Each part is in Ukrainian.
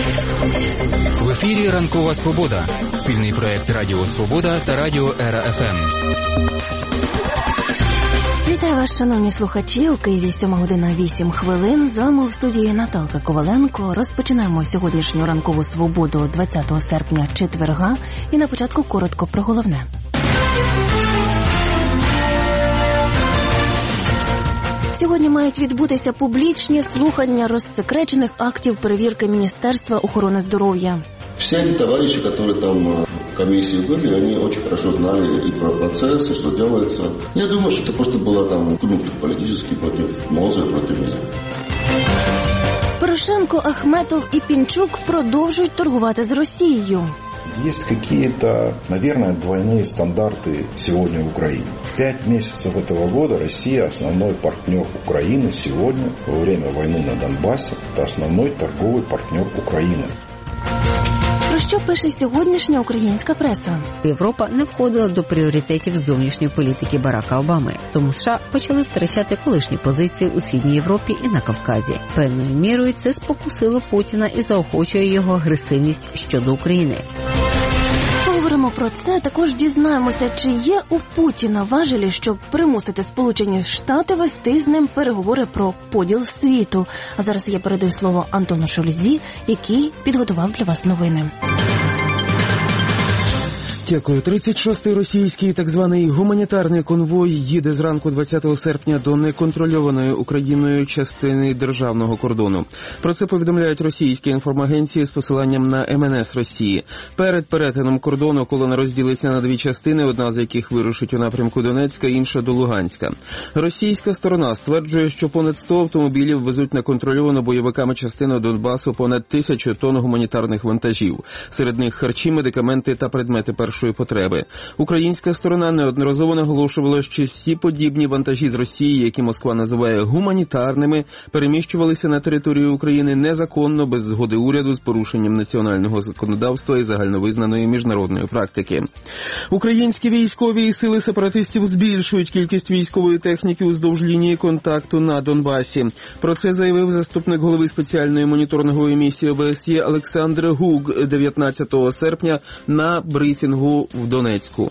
В ефірі «Ранкова Свобода» – спільний проєкт Радіо Свобода та Радіо Ера ФМ. Вітаю вас, шановні слухачі. У Києві 7:08. З вами у студії Наталка Коваленко. Розпочинаємо сьогоднішню «Ранкову Свободу» 20 серпня, четверга. І на початку коротко про головне. Сьогодні мають відбутися публічні слухання розсекречених актів перевірки Міністерства охорони здоров'я. Все эти товарищи, которые там в комиссии были, они очень хорошо знали и про процессы, что делается. Я думаю, что это просто было там политически против МОЗа, против меня. Порошенко, Ахметов і Пінчук продовжують торгувати з Росією. Есть какие-то, наверное, двойные стандарты сегодня в Украине. 5 месяцев этого года Россия основной партнер Украины сегодня, во время войны на Донбассе, это основной торговый партнер Украины. Про що пише сьогоднішня українська преса? Європа не входила до пріоритетів зовнішньої політики Барака Обами. Тому США почали втрачати колишні позиції у Східній Європі і на Кавказі. Певною мірою це спокусило Путіна і заохочує його агресивність щодо України. Поговоримо про це, також дізнаємося, чи є у Путіна важелі, щоб примусити Сполучені Штати вести з ним переговори про поділ світу. А зараз я передаю слово Антону Шульзі, який підготував для вас новини. Дякую. 36-й російський так званий гуманітарний конвой їде зранку 20 серпня до неконтрольованої Україною частини державного кордону. Про це повідомляють російські інформагенції з посиланням на МНС Росії. Перед перетином кордону колона розділиться на дві частини, одна з яких вирушить у напрямку Донецька, інша до Луганська. Російська сторона стверджує, що понад 100 автомобілів везуть на контрольовану бойовиками частину Донбасу понад 1000 тонн гуманітарних вантажів. Серед них харчі, медикаменти та предмети першої потреби. Українська сторона неодноразово наголошувала, що всі подібні вантажі з Росії, які Москва називає гуманітарними, переміщувалися на територію України незаконно, без згоди уряду, з порушенням національного законодавства і загальновизнаної міжнародної практики. Українські військові і сили сепаратистів збільшують кількість військової техніки уздовж лінії контакту на Донбасі. Про це заявив заступник голови спеціальної моніторингової місії ОБСЄ Олександр Гук 19 серпня на брифінгу в Донецьку.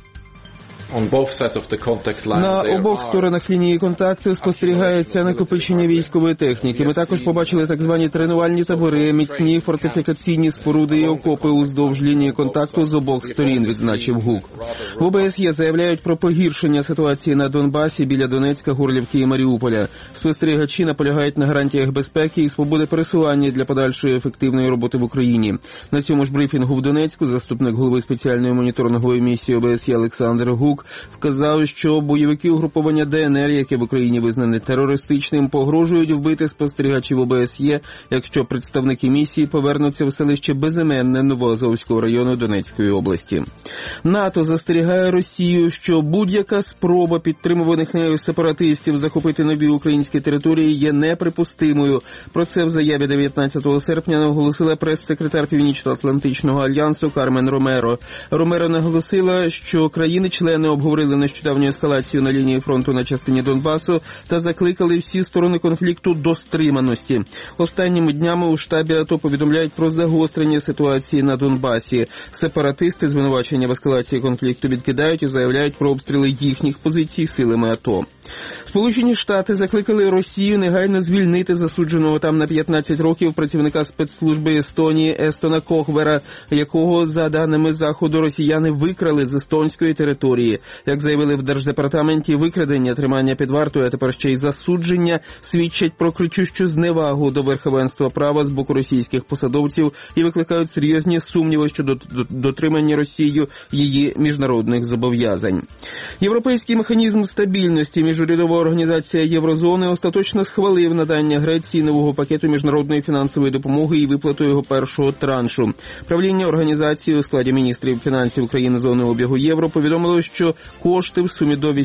На обох сторонах лінії контакту спостерігається накопичення військової техніки. Ми також побачили так звані тренувальні табори, міцні фортифікаційні споруди і окопи уздовж лінії контакту з обох сторін, відзначив Гук. В ОБСЄ заявляють про погіршення ситуації на Донбасі біля Донецька, Горлівки і Маріуполя. Спостерігачі наполягають на гарантіях безпеки і свободи пересування для подальшої ефективної роботи в Україні. На цьому ж брифінгу в Донецьку заступник голови спеціальної моніторингової місії ОБСЄ Олександр Гук вказав, що бойовики угруповання ДНР, яке в Україні визнане терористичним, погрожують вбити спостерігачів ОБСЄ, якщо представники місії повернуться в селище Безіменне Новоазовського району Донецької області. НАТО застерігає Росію, що будь-яка спроба підтримуваних нею сепаратистів захопити нові українські території є неприпустимою. Про це в заяві 19 серпня наголосила прес-секретар Північно-Атлантичного альянсу Кармен Ромеро. Ромеро наголосила, що країни-члени обговорили нещодавню ескалацію на лінії фронту на частині Донбасу та закликали всі сторони конфлікту до стриманості. Останніми днями у штабі АТО повідомляють про загострення ситуації на Донбасі. Сепаратисти звинувачення в ескалації конфлікту відкидають і заявляють про обстріли їхніх позицій силами АТО. Сполучені Штати закликали Росію негайно звільнити засудженого там на 15 років працівника спецслужби Естонії Естона Кохвера, якого, за даними Заходу, росіяни викрали з естонської території. Як заявили в Держдепартаменті, викрадення, тримання під вартою, а тепер ще й засудження свідчать про кричущу зневагу до верховенства права з боку російських посадовців і викликають серйозні сумніви щодо дотримання Росією її міжнародних зобов'язань. Європейський механізм стабільності, міжурядова організація Єврозони, остаточно схвалив надання Греції нового пакету міжнародної фінансової допомоги і виплату його першого траншу. Правління організації у складі міністрів фінансів країн зони обігу євро повідомило, що кошти в сумі до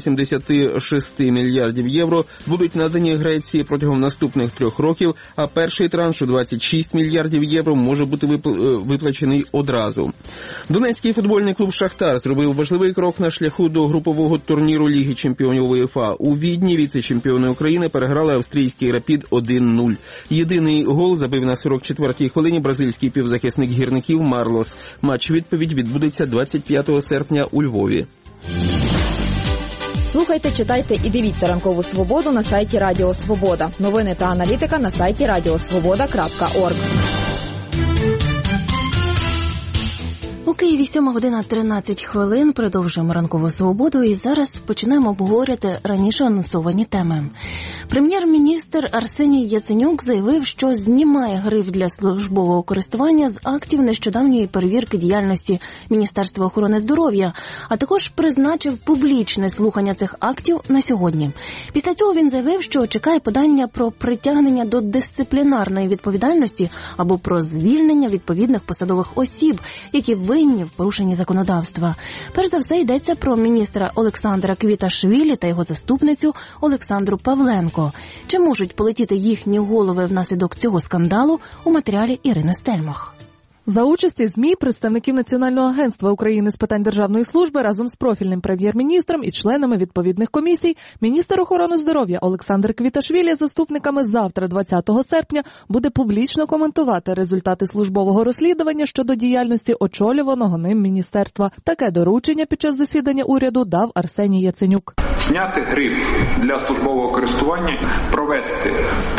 86 мільярдів євро будуть надані Греції протягом наступних 3 років, а перший транш у 26 мільярдів євро може бути виплачений одразу. Донецький футбольний клуб «Шахтар» зробив важливий крок на шляху до групового турніру Ліги чемпіонів УЄФА. у Відні віце-чемпіони України переграли австрійський «Рапід» 1-0. Єдиний гол забив на 44-й хвилині бразильський півзахисник гірників Марлос. Матч-відповідь відбудеться 25 серпня у Львові. Слухайте, читайте і дивіться «Ранкову Свободу» на сайті Радіо Свобода. Новини та аналітика на сайті radiosvoboda.org. У Києві 7:13 продовжуємо «Ранкову Свободу» і зараз починаємо обговорювати раніше анонсовані теми. Прем'єр-міністр Арсеній Яценюк заявив, що знімає гриф для службового користування з актів нещодавньої перевірки діяльності Міністерства охорони здоров'я, а також призначив публічне слухання цих актів на сьогодні. Після цього він заявив, що чекає подання про притягнення до дисциплінарної відповідальності або про звільнення відповідних посадових осіб, які винні в порушенні законодавства. Перш за все йдеться про міністра Олександра Квіташвілі та його заступницю Олександру Павленко. Чи можуть полетіти їхні голови внаслідок цього скандалу, у матеріалі Ірини Стельмах. За участі ЗМІ, представників Національного агентства України з питань державної служби разом з профільним прем'єр-міністром і членами відповідних комісій, міністр охорони здоров'я Олександр Квіташвілі з заступниками завтра, 20 серпня, буде публічно коментувати результати службового розслідування щодо діяльності очолюваного ним міністерства. Таке доручення під час засідання уряду дав Арсеній Яценюк. Зняти гриф для службового користування, провести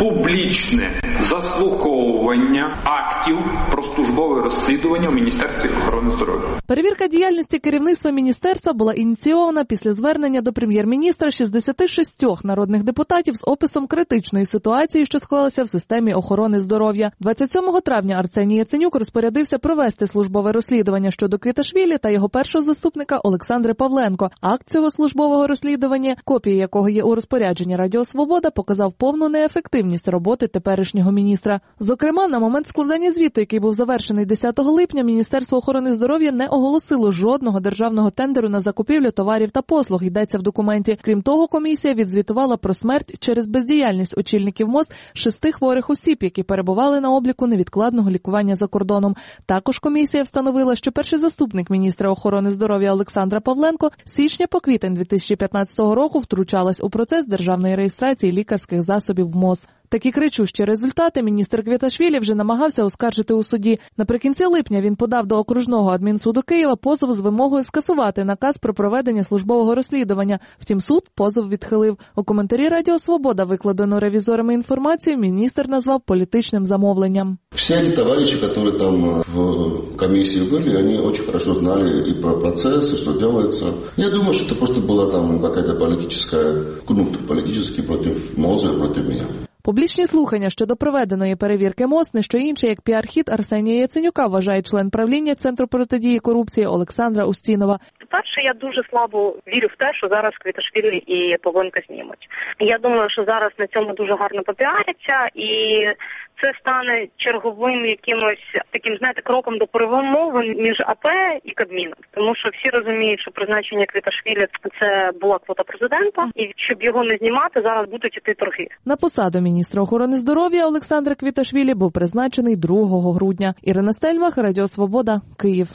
публічне заслуховування актів про службове розслідування у Міністерстві охорони здоров'я. Перевірка діяльності керівництва міністерства була ініційована після звернення до прем'єр-міністра 66 народних депутатів з описом критичної ситуації, що склалася в системі охорони здоров'я. 27 травня Арсеній Яценюк розпорядився провести службове розслідування щодо Квіташвілі та його першого заступника Олександри Павленко. Акт цього службового розслідування, копія якого є у розпорядженні Радіо Свобода, показав повну неефективність роботи теперішнього міністра. Зокрема, на момент складання звіту, який був завершений 10 липня, Міністерство охорони здоров'я не оголосило жодного державного тендеру на закупівлю товарів та послуг, йдеться в документі. Крім того, комісія відзвітувала про смерть через бездіяльність очільників МОЗ 6 хворих осіб, які перебували на обліку невідкладного лікування за кордоном. Також комісія встановила, що перший заступник міністра охорони здоров'я Олександра Павленко з січня по квітень 2015 року втручалась у процес державної реєстрації лікарських засобів в МОЗ. Такі кричущі результати міністр Квіташвілі вже намагався оскаржити у суді. Наприкінці липня він подав до окружного адмінсуду Києва позов з вимогою скасувати наказ про проведення службового розслідування. Втім, суд позов відхилив. У коментарі Радіо Свобода, викладено ревізорами інформацію, міністр назвав політичним замовленням. Всі ці товариші, які там в комісії були, вони дуже добре знали і про процес, і що робиться. Я думаю, що це просто була там якась політична проти МОЗу, проти мене. Публічні слухання щодо проведеної перевірки МОЗ не що інше, як піар-хід Арсенія Яценюка, вважає член правління Центру протидії корупції Олександра Устінова. По-перше, я дуже слабо вірю в те, що зараз Квіташвілі і Павленка знімуть. Я думаю, що зараз на цьому дуже гарно попіаряться, і це стане черговим якимось таким, знаєте, кроком до перемовин між АП і Кабміном. Тому що всі розуміють, що призначення Квіташвілі – це була квота президента, і щоб його не знімати, зараз будуть іти торги. На посаду міністра охорони здоров'я Олександра Квіташвілі був призначений 2 грудня. Ірина Стельмах, Радіо Свобода, Київ.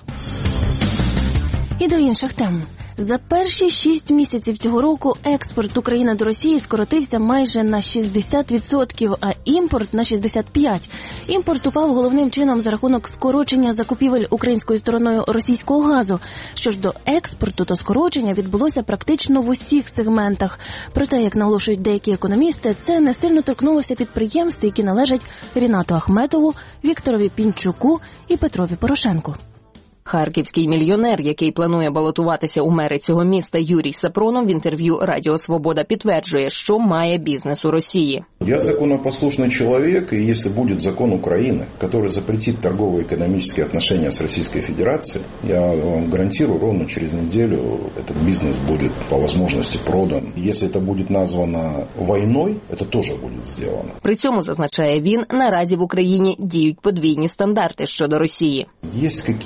І до інших тем. За перші 6 місяців цього року експорт України до Росії скоротився майже на 60%, а імпорт на 65%. Імпорт упав головним чином за рахунок скорочення закупівель українською стороною російського газу. Що ж до експорту, то скорочення відбулося практично в усіх сегментах. Проте, як наголошують деякі економісти, це не сильно торкнулося підприємств, які належать Рінату Ахметову, Вікторові Пінчуку і Петрові Порошенку. Харківський мільйонер, який планує балотуватися у мери цього міста, Юрій Сапронов в інтерв'ю Радіо Свобода підтверджує, що має бізнес у Росії. Я законопослушный человек, и если будет закон Украины, который запретит торгово-экономические отношения с Российской Федерацией, я вам гарантирую, ровно через неделю этот бизнес будет по возможности продан. Если это будет названо войной, это тоже будет сделано. При цьому, зазначає він, наразі в Україні діють подвійні стандарти щодо Росії. Есть какие-то,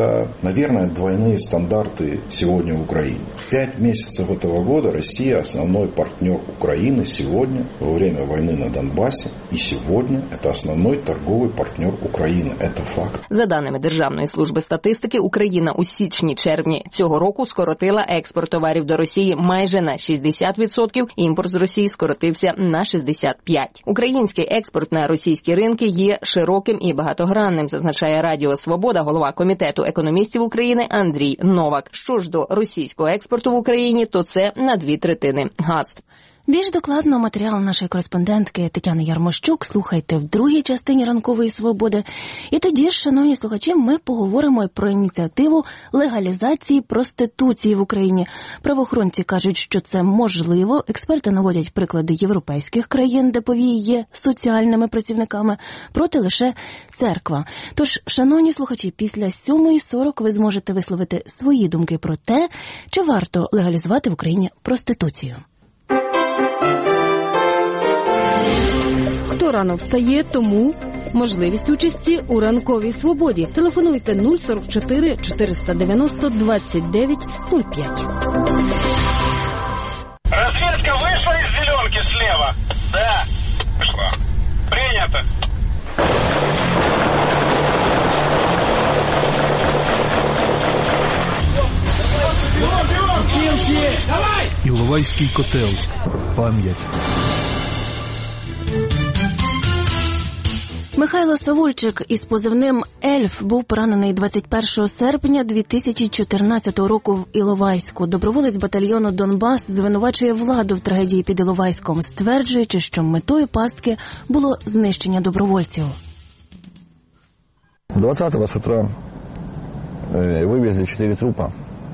это, наверное, двойные стандарты сегодня в Украине. 5 месяцев этого года Россия основной партнер Украины сегодня, во время войны на Донбассе, и сегодня это основной торговый партнер Украины. Это факт. За даними Державної служби статистики, Україна у січні-червні цього року скоротила експорт товарів до Росії майже на 60%, імпорт з Росії скоротився на 65%. Український експорт на російські ринки є широким і багатогранним, зазначає Радіо Свобода голова Комітету економістів України Андрій Новак. Що ж до російського експорту в Україні, то це на 2/3 газ. Більш докладно матеріал нашої кореспондентки Тетяни Ярмощук слухайте в другій частині «Ранкової свободи». І тоді ж, шановні слухачі, ми поговоримо про ініціативу легалізації проституції в Україні. Правоохоронці кажуть, що це можливо. Експерти наводять приклади європейських країн, де повії є соціальними працівниками, проти лише церква. Тож, шановні слухачі, після 7:40 ви зможете висловити свої думки про те, чи варто легалізувати в Україні проституцію. Хто рано встає, тому можливість участі у «Ранковій свободі». Телефонуйте 044 490 29 05. Разведка вышла из зеленки слева? Да. Пошла. Принято. Давай! Іловайський котел. Пам'ять. Михайло Савульчик із позивним «Ельф» був поранений 21 серпня 2014 року в Іловайську. Доброволець батальйону «Донбас» звинувачує владу в трагедії під Іловайськом, стверджуючи, що метою пастки було знищення добровольців. 20-го с утра вивезли 4 трупа.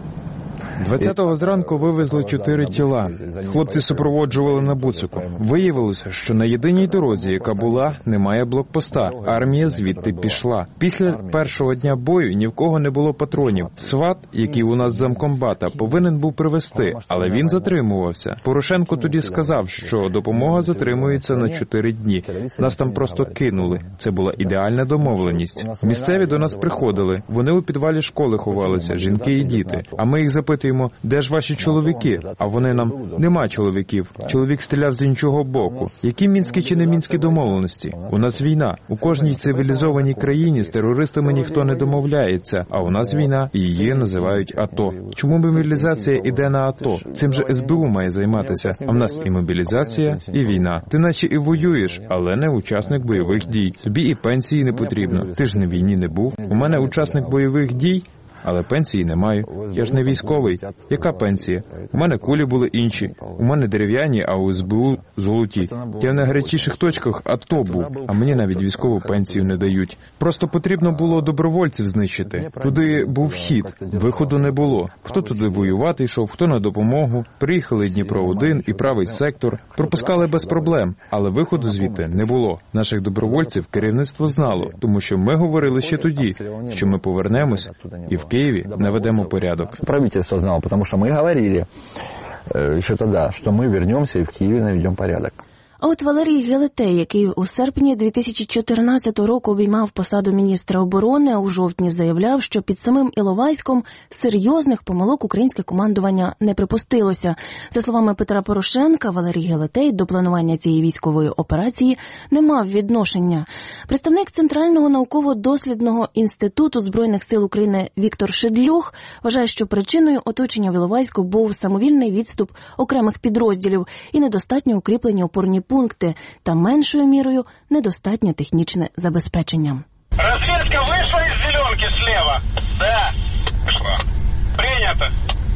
20-го зранку вивезли 4 тіла. Хлопці супроводжували на буцику. Виявилося, що на єдиній дорозі, яка була, немає блокпоста. Армія звідти пішла. Після першого дня бою ні в кого не було патронів. СВАТ, який у нас замкомбата, повинен був привезти, але він затримувався. Порошенко тоді сказав, що допомога затримується на 4 дні. Нас там просто кинули. Це була ідеальна домовленість. Місцеві до нас приходили. Вони у підвалі школи ховалися, жінки і діти. А ми їх запитуємо, де ж ваші чоловіки? А вони нам: нема чоловіків. Чоловік стріляв з іншого боку. Які мінські чи не мінські домовленості? У нас війна. У кожній цивілізованій країні з терористами ніхто не домовляється. А у нас війна, і її називають АТО. Чому мобілізація іде на АТО? Цим же СБУ має займатися. А в нас і мобілізація, і війна. Ти наче і воюєш, але не учасник бойових дій. Тобі і пенсії не потрібно. Ти ж на війні не був. У мене учасник бойових дій, але пенсії не маю. Я ж не військовий. Яка пенсія? У мене кулі були інші. У мене дерев'яні, а у СБУ золоті. Я в найгарячіших точках АТО був, а мені навіть військову пенсію не дають. Просто потрібно було добровольців знищити. Туди був хід, виходу не було. Хто туди воювати йшов, хто на допомогу. Приїхали Дніпро-1 і правий сектор. Пропускали без проблем, але виходу звідти не було. Наших добровольців керівництво знало, тому що ми говорили ще тоді, що ми повернемось і в Києві наведемо порядок. Правительство знало, потому что мы говорили еще тогда, что мы вернемся и в Киеве наведем порядок. А от Валерій Гелетей, який у серпні 2014 року обіймав посаду міністра оборони, а у жовтні заявляв, що під самим Іловайськом серйозних помилок українське командування не припустилося. За словами Петра Порошенка, Валерій Гелетей до планування цієї військової операції не мав відношення. Представник Центрального науково-дослідного інституту Збройних сил України Віктор Шедлюх вважає, що причиною оточення в Іловайську був самовільний відступ окремих підрозділів і недостатньо укріплені опорні пункти та меншою мірою недостатнє технічне забезпечення. Разведка вышла из зеленки слева? Да. Пошла. Принято.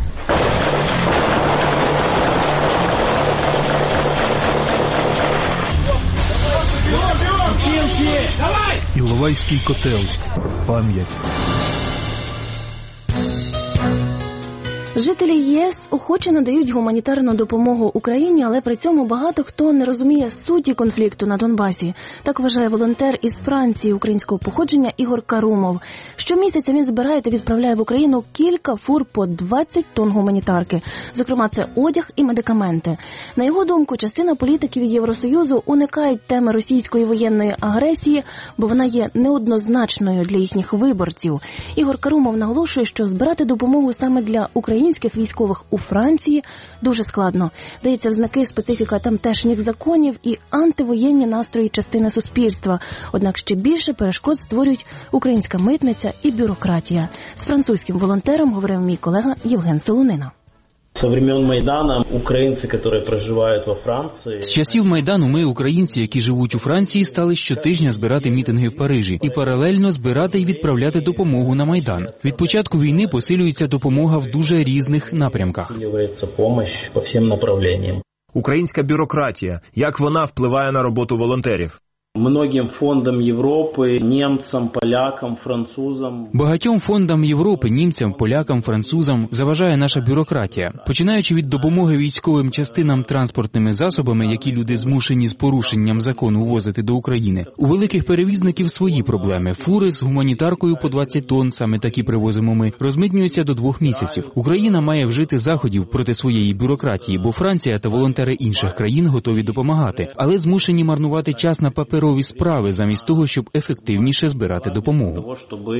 Давай! Іловайський котел. Пам'ять. Жителі ЄС охоче надають гуманітарну допомогу Україні, але при цьому багато хто не розуміє суті конфлікту на Донбасі. Так вважає волонтер із Франції українського походження Ігор Карумов. Щомісяця він збирає та відправляє в Україну кілька фур по 20 тонн гуманітарки. Зокрема, це одяг і медикаменти. На його думку, частина політиків Євросоюзу уникають теми російської воєнної агресії, бо вона є неоднозначною для їхніх виборців. Ігор Карумов наголошує, що збирати допомогу саме для українських військових у Франції дуже складно. Дається в знаки специфіка тамтешніх законів і антивоєнні настрої частини суспільства. Однак ще більше перешкод створюють українська митниця і бюрократія. З французьким волонтером говорив мій колега Євген Солонина. Со времен Майдана українці, які проживають во Франції... З часів Майдану ми, українці, які живуть у Франції, стали щотижня збирати мітинги в Парижі і паралельно збирати і відправляти допомогу на Майдан. Від початку війни посилюється допомога в дуже різних напрямках. По всім направленням. Українська бюрократія. Як вона впливає на роботу волонтерів? Многим фондам Європи, німцям, полякам, французам. Багатьом фондам Європи, німцям, полякам, французам заважає наша бюрократія. Починаючи від допомоги військовим частинам транспортними засобами, які люди змушені з порушенням закону ввозити до України. У великих перевізників свої проблеми. Фури з гуманітаркою по 20 тонн, саме такі привозимо ми, розмитнюються до 2 місяців. Україна має вжити заходів проти своєї бюрократії, бо Франція та волонтери інших країн готові допомагати, але змушені марнувати час на паперові справи, замість того, щоб ефективніше збирати допомогу.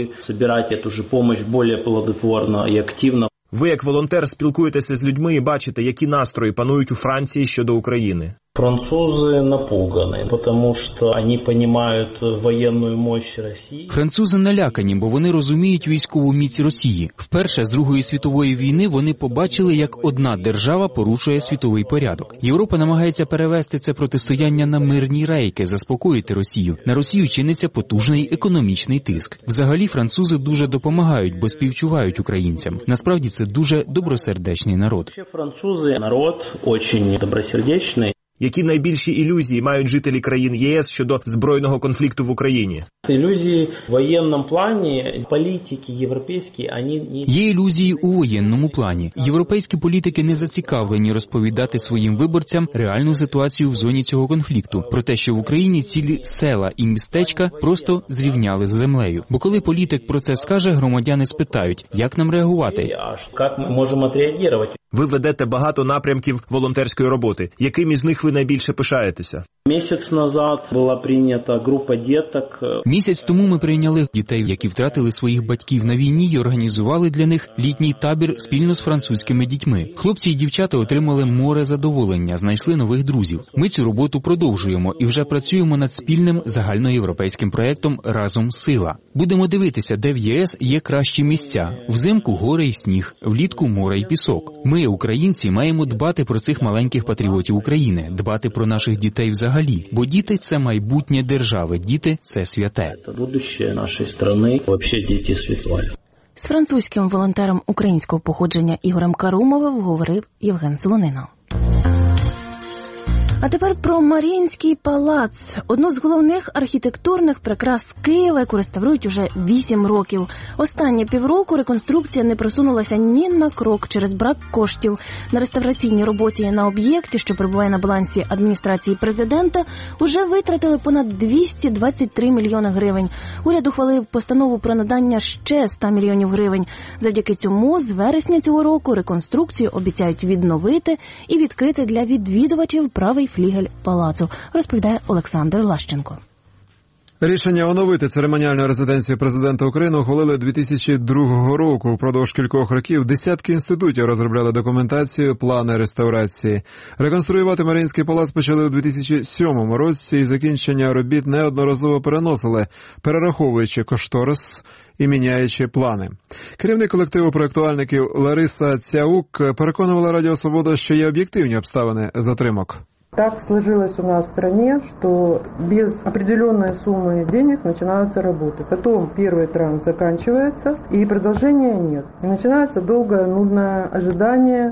Ви, як волонтер, спілкуєтеся з людьми і бачите, які настрої панують у Франції щодо України. Французи напугані, тому що вони розуміють воєнну мощь Росії. Французи налякані, бо вони розуміють військову міць Росії. Вперше з Другої світової війни вони побачили, як одна держава порушує світовий порядок. Європа намагається перевести це протистояння на мирні рейки, заспокоїти Росію. На Росію чиниться потужний економічний тиск. Взагалі французи дуже допомагають, бо співчувають українцям. Насправді це дуже добросердечний народ. Французи народ дуже добросердечний. Які найбільші ілюзії мають жителі країн ЄС щодо збройного конфлікту в Україні? Ілюзії в воєнному плані, політики європейські, вони... Є ілюзії у воєнному плані. Європейські політики не зацікавлені розповідати своїм виборцям реальну ситуацію в зоні цього конфлікту. Про те, що в Україні цілі села і містечка просто зрівняли з землею. Бо коли політик про це скаже, громадяни спитають, як нам реагувати? Як ми можемо відреагувати? Ви ведете багато напрямків волонтерської роботи. Яким із них ви найбільше пишаєтеся? Місяць назад була прийнята група діток. Місяць тому ми прийняли дітей, які втратили своїх батьків на війні, і організували для них літній табір спільно з французькими дітьми. Хлопці і дівчата отримали море задоволення, знайшли нових друзів. Ми цю роботу продовжуємо і вже працюємо над спільним загальноєвропейським проєктом «Разом сила». Будемо дивитися, де в ЄС є кращі місця. Взимку гори і сніг, влітку море і пісок. Ми, українці, маємо дбати про цих маленьких патріотів України, дбати про наших дітей взагалі. Бо діти – це майбутнє держави, діти – це святе. Це будущее нашої країни, взагалі діти святі. З французьким волонтером українського походження Ігорем Карумовим говорив Євген Солонина. А тепер про Маріїнський палац. Одну з головних архітектурних прикрас Києва, яку реставрують уже 8 років. Останні півроку реконструкція не просунулася ні на крок через брак коштів. На реставраційній роботі на об'єкті, що перебуває на балансі адміністрації президента, уже витратили понад 223 мільйони гривень. Уряд ухвалив постанову про надання ще 100 мільйонів гривень. Завдяки цьому з вересня цього року реконструкцію обіцяють відновити і відкрити для відвідувачів правий флігель палацу, розповідає Олександр Лащенко. Рішення оновити церемоніальну резиденцію президента України ухвалили 2002 року. Впродовж кількох років десятки інститутів розробляли документацію, плани реставрації. Реконструювати Маріїнський палац почали у 2007 році і закінчення робіт неодноразово переносили, перераховуючи кошторис і міняючи плани. Керівник колективу проєктувальників Лариса Цяук переконувала Радіо Свобода, що є об'єктивні обставини затримок. Так сложилось у нас в стране, что без определенной суммы денег начинаются работы. Потом первый транш заканчивается, и продолжения нет. И начинается долгое, нудное ожидание.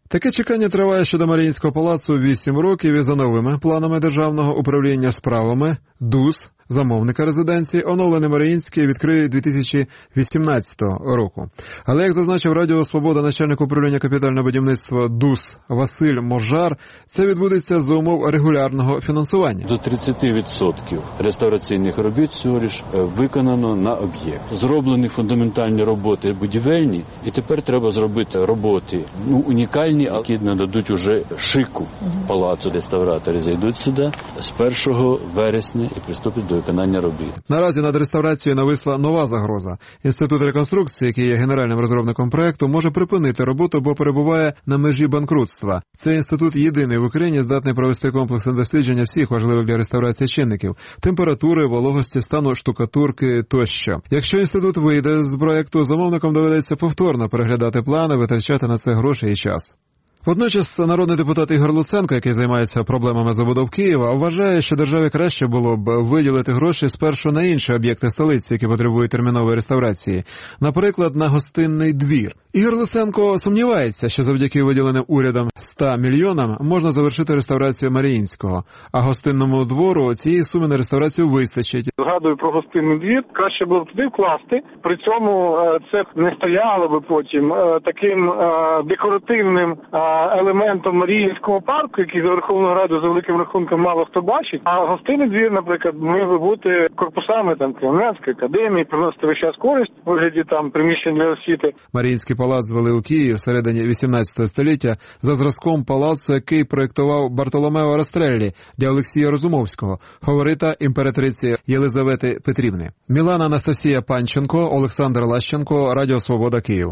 Таке чекання триває щодо Маріїнського палацу 8 років і за новими планами Державного управління справами ДУС, замовника резиденції, оновлений Маріїнський відкриє 2018 року. Але, як зазначив Радіо Свобода начальник управління капітального будівництва ДУС Василь Можар, це відбудеться за умов регулярного фінансування. До 30% реставраційних робіт всього лиш виконано на об'єкт. Зроблені фундаментальні роботи будівельні, і тепер треба зробити роботи унікальні, які нададуть уже шику палацу. Реставратори зайдуть сюди з 1 вересня і приступять до виконання робіт. Наразі над реставрацією нависла нова загроза. Інститут реконструкції, який є генеральним розробником проекту, може припинити роботу, бо перебуває на межі банкрутства. Цей інститут єдиний в Україні здатний провести комплексне дослідження всіх важливих для реставрації чинників – температури, вологості, стану штукатурки тощо. Якщо інститут вийде з проекту, замовникам доведеться повторно переглядати плани, витрачати на це гроші і час. Водночас народний депутат Ігор Луценко, який займається проблемами забудов Києва, вважає, що державі краще було б виділити гроші спершу на інші об'єкти столиці, які потребують термінової реставрації, наприклад, на Гостинний двір. Ігор Луценко сумнівається, що завдяки виділеним урядом 100 мільйонам можна завершити реставрацію Маріїнського, а Гостинному двору цієї суми на реставрацію вистачить. Згадую про Гостинний двір, краще було б туди вкласти, при цьому це не стояло би потім таким декоративним елементом Маріїнського парку, який за Верховною Радою за великим рахунком мало хто бачить. А Гостинний двір, наприклад, міг би бути корпусами там Кремлянської академії, приносити весь час користь у вигляді там приміщень для освіти. Маріїнський палац звели у Києві всередині 18 століття за зразком палацу, який проєктував Бартоломео Растреллі для Олексія Розумовського, фаворита імператриці Єлизавети Петрівни. Мілана Анастасія Панченко, Олександр Лащенко, Радіо Свобода, Київ.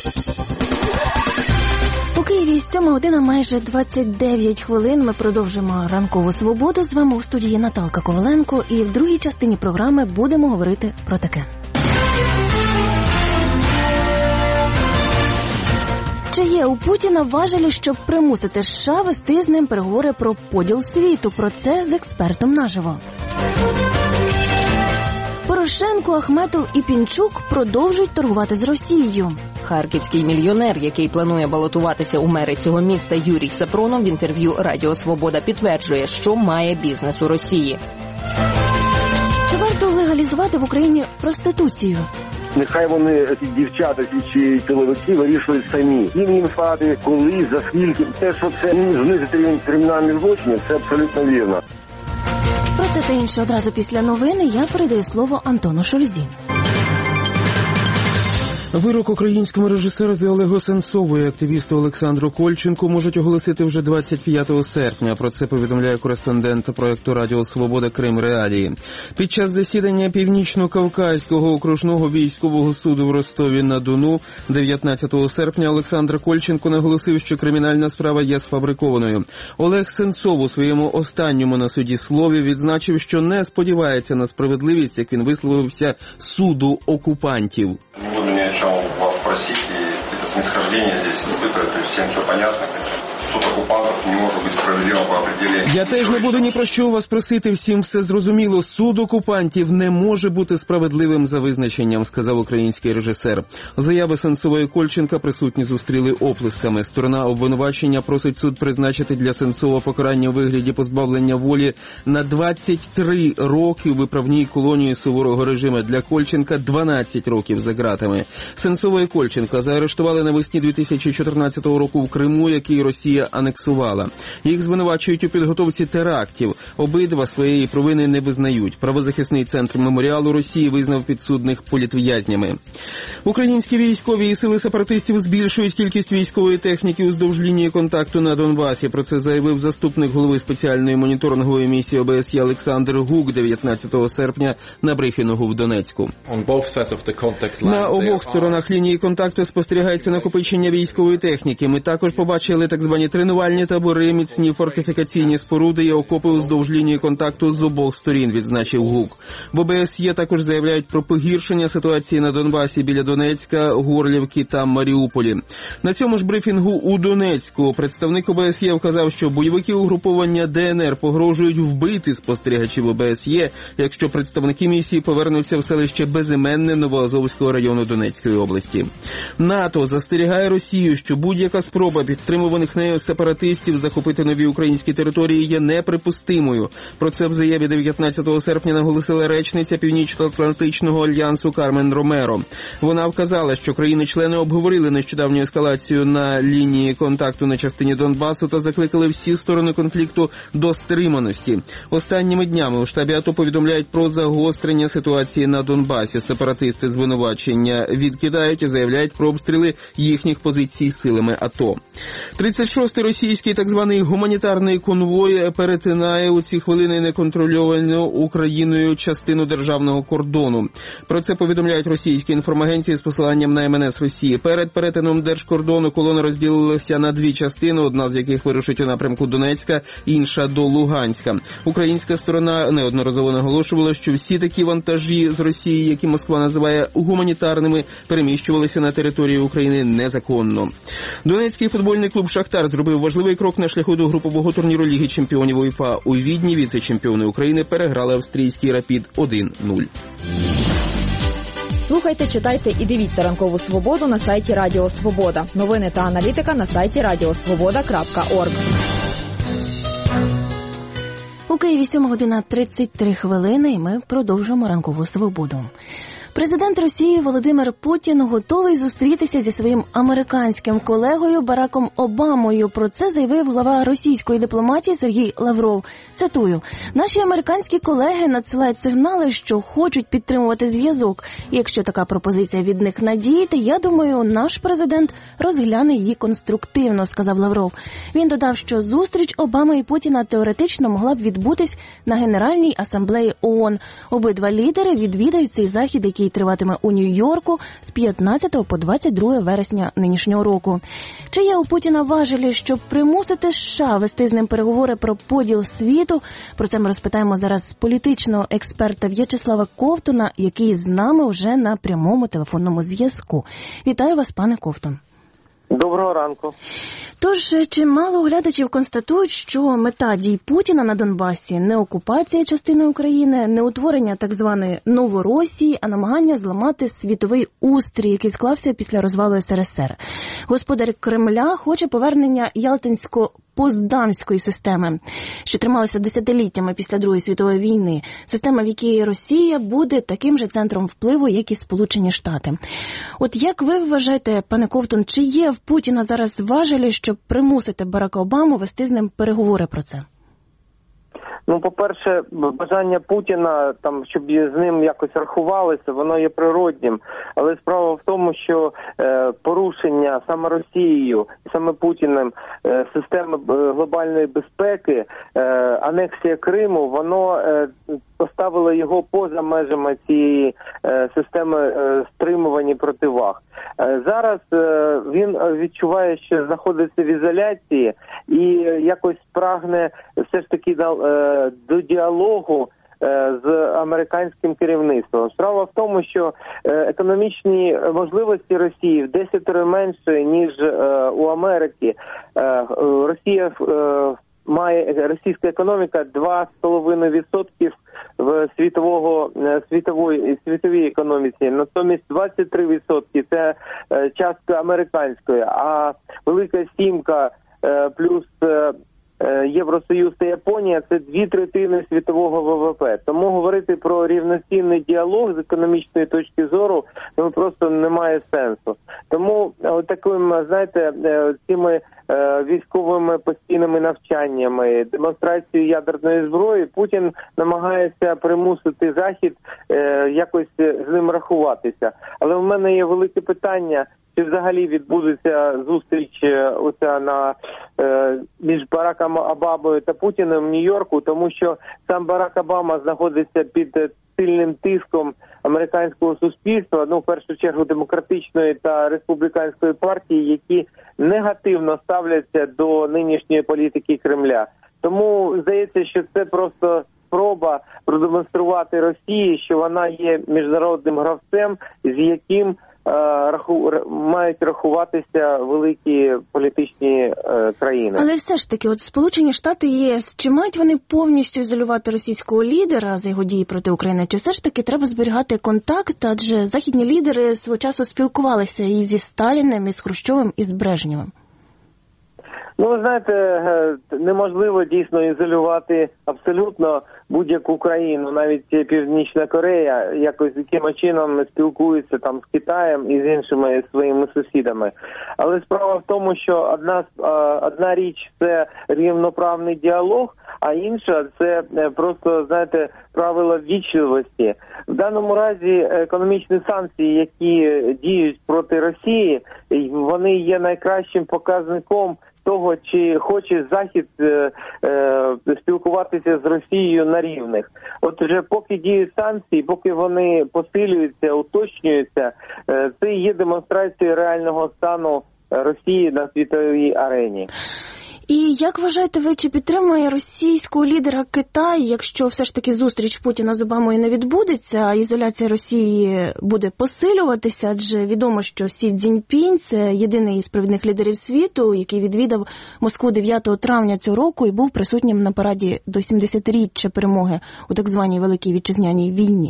У Києві 7 година майже 29 хвилин. Ми продовжимо ранкову свободу. З вами у студії Наталка Коваленко. І в другій частині програми будемо говорити про таке. Чи є у Путіна важелі, щоб примусити США вести з ним переговори про поділ світу? Про це з експертом наживо. Порошенко, Ахметов і Пінчук продовжують торгувати з Росією. Харківський мільйонер, який планує балотуватися у мери цього міста, Юрій Сапронов в інтерв'ю Радіо Свобода підтверджує, що має бізнес у Росії. Чи варто легалізувати в Україні проституцію? Нехай вони, ці дівчата, ці чоловіки вирішують самі. Їм стати, коли, за скільки. Те, що це знизити рівень кримінальних злочинів, це абсолютно вірно. Про це та інше одразу після новини я передаю слово Антону Шульзі. Вирок українському режисерові Олегу Сенцову і активісту Олександру Кольченку можуть оголосити вже 25 серпня. Про це повідомляє кореспондент проєкту Радіо Свобода Крим Реалії. Під час засідання Північно-Кавказького окружного військового суду в Ростові-на-Дону 19 серпня Олександр Кольченко наголосив, що кримінальна справа є сфабрикованою. Олег Сенцов у своєму останньому на суді слові відзначив, що не сподівається на справедливість, як він висловився, суду окупантів. Вас спросить, и это снисхождение здесь испытывает, то есть всем все понятно. Суд окупантів не може бути справедливим по определенню. Я теж не буду ні про що у вас просити, всім все зрозуміло. Суд окупантів не може бути справедливим за визначенням, сказав український режисер. Заяви Сенцова і Кольченка присутні зустріли оплесками. Сторона обвинувачення просить суд призначити для Сенцова покарання у вигляді позбавлення волі на 23 роки у виправній колонії суворого режиму. Для Кольченка 12 років за ґратами. Сенцова і Кольченка заарештували навесні 2014 року в Криму, який Росія анексувала. Їх звинувачують у підготовці терактів. Обидва своєї провини не визнають. Правозахисний центр меморіалу Росії визнав підсудних політв'язнями. Українські військові і сили сепаратистів збільшують кількість військової техніки уздовж лінії контакту на Донбасі. Про це заявив заступник голови спеціальної моніторингової місії ОБСЄ Олександр Гук 19 серпня на брифінгу в Донецьку. На обох сторонах лінії контакту спостерігається накопичення військової техніки. Ми також побачили так звані тренувальні та табори, міцні фортифікаційні споруди і окопи уздовж лінії контакту з обох сторін, відзначив ГУК. В ОБСЄ також заявляють про погіршення ситуації на Донбасі біля Донецька, Горлівки та Маріуполі. На цьому ж брифінгу у Донецьку представник ОБСЄ вказав, що бойовики угруповання ДНР погрожують вбити спостерігачів ОБСЄ, якщо представники місії повернуться в селище Безіменне Новоазовського району Донецької області. НАТО застерігає Росію, що будь-яка спроба підтримуваних нею сепаратистів захопити нові українські території є неприпустимою. Про це в заяві 19 серпня наголосила речниця Північно-Атлантичного альянсу Кармен Ромеро. Вона вказала, що країни-члени обговорили нещодавню ескалацію на лінії контакту на частині Донбасу та закликали всі сторони конфлікту до стриманості. Останніми днями у штабі АТО повідомляють про загострення ситуації на Донбасі. Сепаратисти звинувачення відкидають і заявляють про обстріли їхніх позицій силами АТО. 36-й російський так званий гуманітарний конвой перетинає у ці хвилини неконтрольовану Україною частину державного кордону. Про це повідомляють російські інформагенції з посиланням на МНС Росії. Перед перетином держкордону колона розділилася на дві частини, одна з яких вирушить у напрямку Донецька, інша до Луганська. Українська сторона неодноразово наголошувала, що всі такі вантажі з Росії, які Москва називає гуманітарними, переміщувалися на територію України незаконно. Донецький футбольний клуб «Шахтар» зробив важливий крок на шляху до групового турніру Ліги чемпіонів УЄФА. У Відні віце-чемпіони України переграли австрійський «Рапід» 1-0. Слухайте, читайте і дивіться «Ранкову Свободу» на сайті Радіо Свобода. Новини та аналітика на сайті radiosvoboda.org. У Києві 7:33 і ми продовжуємо «Ранкову Свободу». Президент Росії Володимир Путін готовий зустрітися зі своїм американським колегою Бараком Обамою. Про це заявив глава російської дипломатії Сергій Лавров. Цитую: «Наші американські колеги надсилають сигнали, що хочуть підтримувати зв'язок. І якщо така пропозиція від них надійде, я думаю, наш президент розгляне її конструктивно», – сказав Лавров. Він додав, що зустріч Обами і Путіна теоретично могла б відбутись на Генеральній асамблеї ООН. Обидва лідери відвідають цей захід, який триватиме у Нью-Йорку з 15 по 22 вересня нинішнього року. Чи є у Путіна важелі, щоб примусити США вести з ним переговори про поділ світу? Про це ми розпитаємо зараз політичного експерта В'ячеслава Ковтуна, який з нами вже на прямому телефонному зв'язку. Вітаю вас, пане Ковтун. Доброго ранку. Тож, чимало глядачів констатують, що мета дій Путіна на Донбасі – не окупація частини України, не утворення так званої Новоросії, а намагання зламати світовий устрій, який склався після розвалу СРСР. Господар Кремля хоче повернення Ялтинсько-Потсдамської системи, що трималася десятиліттями після Другої світової війни. Система, в якій Росія буде таким же центром впливу, як і Сполучені Штати. От як ви вважаєте, пане Ковтун, чи є в Путіна зараз важелі, щоб примусити Барака Обаму вести з ним переговори про це? Ну, по-перше, бажання Путіна, там, щоб з ним якось рахувалися, воно є природнім. Але справа в тому, що порушення саме Росією, саме Путіним системи глобальної безпеки, анексія Криму, воно поставило його поза межами цієї системи стримувань і противаг. Зараз він відчуває, що знаходиться в ізоляції і якось прагне все ж таки до діалогу з американським керівництвом. Справа в тому, що економічні можливості Росії в 10 менше, ніж у Америки. Російська економіка 2,5% в світовій економіці, натомість 23% це частка американської, а Велика Сімка плюс Євросоюз та Японія – це 2/3 світового ВВП. Тому говорити про рівноцінний діалог з економічної точки зору просто немає сенсу. Тому таким, знаєте, цими військовими постійними навчаннями, демонстрацією ядерної зброї Путін намагається примусити Захід якось з ним рахуватися. Але в мене є велике питання, чи взагалі відбудеться зустріч оця між Бараком Обамою та Путіним в Нью-Йорку, тому що сам Барак Обама знаходиться під сильним тиском американського суспільства, в першу чергу демократичної та республіканської партії, які негативно ставляться до нинішньої політики Кремля. Тому здається, що це просто спроба продемонструвати Росії, що вона є міжнародним гравцем, з яким мають рахуватися великі політичні країни. Але все ж таки, Сполучені Штати і ЄС, чи мають вони повністю ізолювати російського лідера за його дії проти України, чи все ж таки треба зберігати контакт, адже західні лідери свого часу спілкувалися і зі Сталіним, і з Хрущовим, і з Брежнєвим? Ви знаєте, неможливо дійсно ізолювати абсолютно будь-яку країну, навіть Північна Корея якось яким чином спілкується там з Китаєм і з іншими своїми сусідами. Але справа в тому, що одна річ – це рівноправний діалог, а інша – це просто, знаєте, правила ввічливості. В даному разі економічні санкції, які діють проти Росії, вони є найкращим показником того, чи хоче Захід спілкуватися з Росією на рівних. От вже поки діють санкції, поки вони посилюються, уточнюються, це є демонстрацією реального стану Росії на світовій арені. І як вважаєте ви, чи підтримує російського лідера Китай, якщо все ж таки зустріч Путіна з Обамою не відбудеться, а ізоляція Росії буде посилюватися, адже відомо, що Сі Цзіньпінь – це єдиний із провідних лідерів світу, який відвідав Москву 9 травня цього року і був присутнім на параді до 70-річчя перемоги у так званій Великій Вітчизняній війні.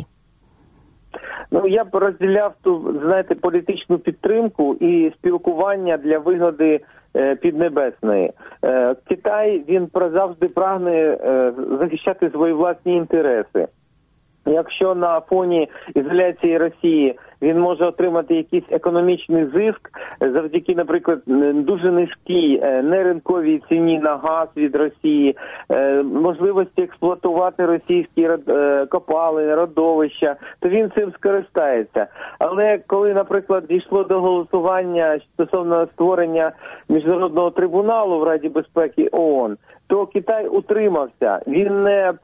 Я б розділяв ту, знаєте, політичну підтримку і спілкування для вигоди Піднебесної. Китай, він завжди прагне захищати свої власні інтереси. Якщо на фоні ізоляції Росії він може отримати якийсь економічний зиск завдяки, наприклад, дуже низькій неринковій ціні на газ від Росії, можливості експлуатувати російські копалини, родовища, то він цим скористається. Але коли, наприклад, дійшло до голосування стосовно створення міжнародного трибуналу в Раді безпеки ООН, то Китай утримався, він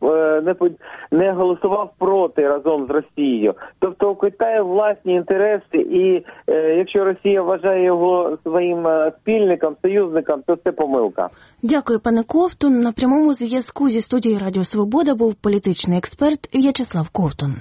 не голосував проти разом з Росією. Тобто у Китаю власні інтереси, і якщо Росія вважає його своїм спільником, союзником, то це помилка. Дякую, пане Ковтун. На прямому зв'язку зі студією Радіо Свобода був політичний експерт В'ячеслав Ковтун.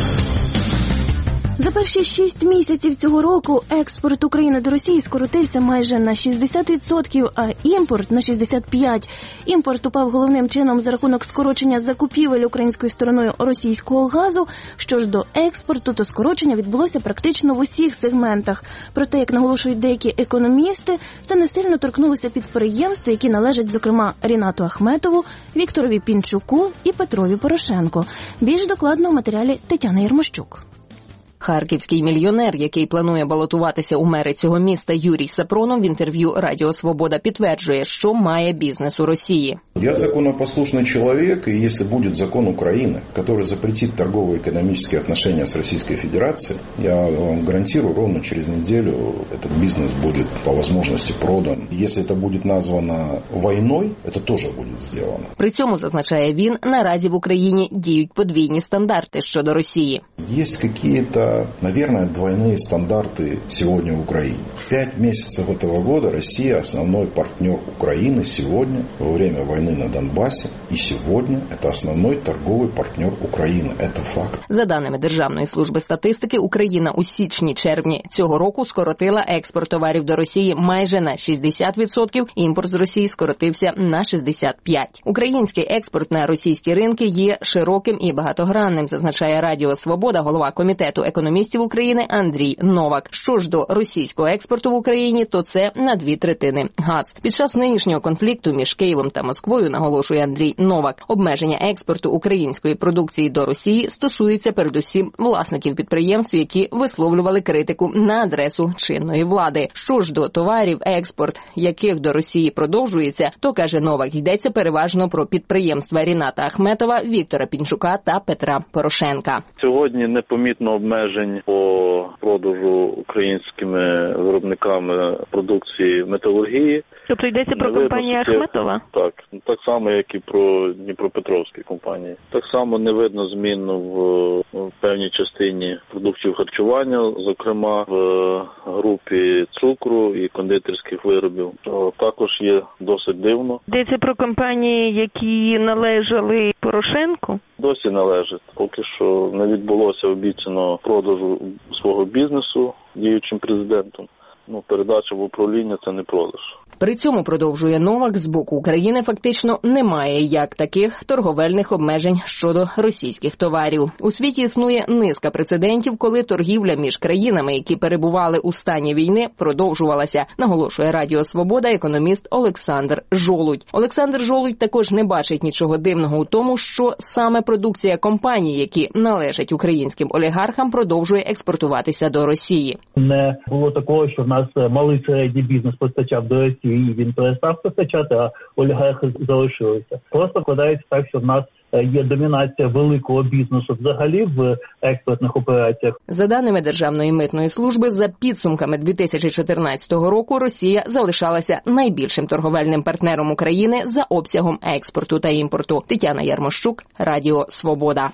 За перші 6 місяців цього року експорт України до Росії скоротився майже на 60%, а імпорт на 65%. Імпорт упав головним чином за рахунок скорочення закупівель українською стороною російського газу. Що ж до експорту, то скорочення відбулося практично в усіх сегментах. Проте, як наголошують деякі економісти, це не сильно торкнулося підприємств, які належать, зокрема, Рінату Ахметову, Вікторові Пінчуку і Петрові Порошенку. Більш докладно у матеріалі Тетяни Єрмощук. Харківський мільйонер, який планує балотуватися у мери цього міста, Юрій Сапронов в інтерв'ю Радіо Свобода підтверджує, що має бізнес у Росії. Я законопослушный человек, и если будет закон Украины, который запретит торгово-экономические отношения с Российской Федерацией, я вам гарантирую, ровно через неделю этот бизнес будет по возможности продан. Если это будет названо войной, это тоже будет сделано. При цьому, зазначає він, наразі в Україні діють подвійні стандарти щодо Росії. Есть какие-то, наверное, двойные стандарты сегодня в Украине. 5 месяцев этого года Россия основной партнер Украины сегодня, во время войны на Донбассе, и сегодня это основной торговый партнер Украины. Это факт. За даними Державної служби статистики, Україна у січні-червні цього року скоротила експорт товарів до Росії майже на 60%, імпорт з Росії скоротився на 65%. Український експорт на російські ринки є широким і багатогранним, зазначає Радіо Свобода голова Комітету економістів України Андрій Новак. Що ж до російського експорту в Україні, то це на 2/3 газ. Під час нинішнього конфлікту між Києвом та Москвою, наголошує Андрій Новак, обмеження експорту української продукції до Росії стосується передусім власників підприємств, які висловлювали критику на адресу чинної влади. Що ж до товарів, експорт яких до Росії продовжується, то, каже Новак, йдеться переважно про підприємства Ріната Ахметова, Віктора Пінчука та Петра Порошенка. Сьогодні непомітно обмежень по продажу українськими виробниками продукції металургії. Тобто йдеться про компанію Ахметова? Так. Так само, як і про Дніпропетровські компанії. Так само не видно змін в певній частині продуктів харчування, зокрема в групі цукру і кондитерських виробів. Також є досить дивно. Йдеться про компанії, які належали Порошенку? Досі належить. Поки що не відбулося обіцяного продажу свого бізнесу діючим президентом. Передача в управління – це не продаж. При цьому, продовжує Новак, з боку України фактично немає як таких торговельних обмежень щодо російських товарів. У світі існує низка прецедентів, коли торгівля між країнами, які перебували у стані війни, продовжувалася, наголошує Радіо Свобода економіст Олександр Жолудь. Олександр Жолудь також не бачить нічого дивного у тому, що саме продукція компаній, які належать українським олігархам, продовжує експортуватися до Росії. Не було такого, що в нас малий середній бізнес постачав до Росії, і він перестав постачати, а олігархи залишилися. Просто складається так, що в нас є домінація великого бізнесу взагалі в експортних операціях. За даними Державної митної служби, за підсумками 2014 року Росія залишалася найбільшим торговельним партнером України за обсягом експорту та імпорту. Тетяна Ярмощук, Радіо Свобода.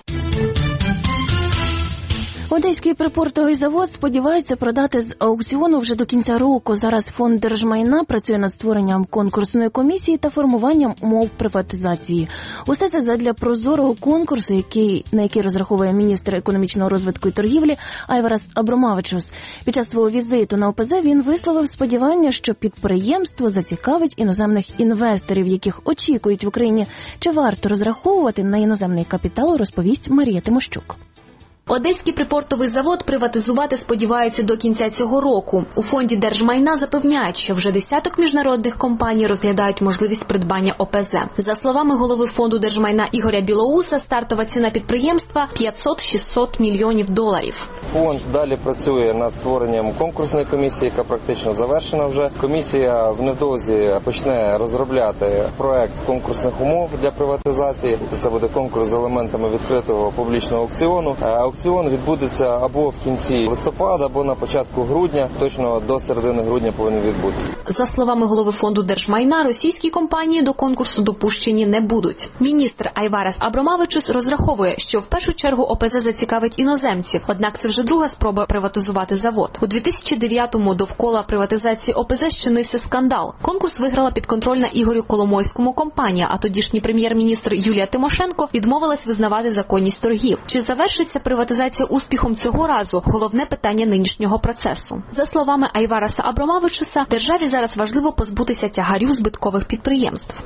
Одеський припортовий завод сподівається продати з аукціону вже до кінця року. Зараз фонд держмайна працює над створенням конкурсної комісії та формуванням умов приватизації. Усе це задля прозорого конкурсу, на який розраховує міністр економічного розвитку і торгівлі Айварас Абромавичус. Під час свого візиту на ОПЗ він висловив сподівання, що підприємство зацікавить іноземних інвесторів, яких очікують в Україні. Чи варто розраховувати на іноземний капітал, розповість Марія Тимощук. Одеський припортовий завод приватизувати сподіваються до кінця цього року. У фонді держмайна запевняють, що вже десяток міжнародних компаній розглядають можливість придбання ОПЗ. За словами голови фонду держмайна Ігоря Білоуса, стартова ціна підприємства – $500-600 мільйонів. Фонд далі працює над створенням конкурсної комісії, яка практично завершена вже. Комісія невдовзі почне розробляти проект конкурсних умов для приватизації. Це буде конкурс з елементами відкритого публічного аукціону. Аукціон відбудеться або в кінці листопада, або на початку грудня. Точно до середини грудня повинен відбутися. За словами голови фонду держмайна, російські компанії до конкурсу допущені не будуть. Міністр Айварас Абромавичус розраховує, що в першу чергу ОПЗ зацікавить іноземців. Однак це вже друга спроба приватизувати завод. У 2009-му довкола приватизації ОПЗ щинився скандал. Конкурс виграла підконтрольна Ігорю Коломойському компанія, а тодішній прем'єр-міністр Юлія Тимошенко відмовилась визнавати законність торгів. Чи завершиться приватизація успіхом цього разу – головне питання нинішнього процесу. За словами Айвараса Абромавичуса, державі зараз важливо позбутися тягарів збиткових підприємств.